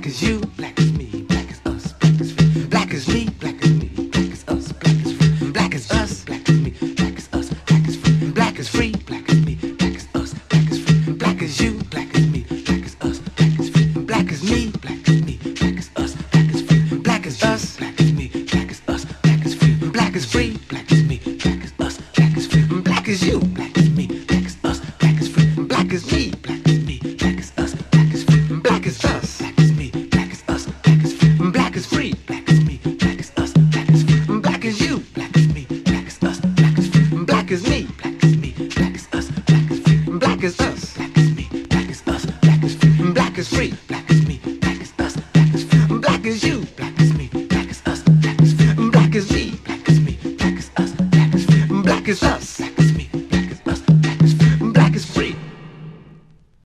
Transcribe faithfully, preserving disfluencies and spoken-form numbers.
as you, black as me, black as us, black as free. Black as me, black as me, black as us, black as free. Black as us, black as me, black as us, black as free. Black as free, black as me, black as us, black as free. Black as you, black as me, black as us, black as free. Black as me, black as me, black as us, black as free. Black as us, black as me, black as us, black as free. Black as free, black as me, black as us, black as free. Black as you, black as me, black as us, black as free. Black as me, black as me, black as us, black as free. Black as us, black as me, black as us, black as free. Black as free, black as me, black as us, black as free. Black as you, black as me, black as us, black as free. Black as me, black as me, black as us, black as free. Black as us, black as me, black as us, black as free. Black as free, black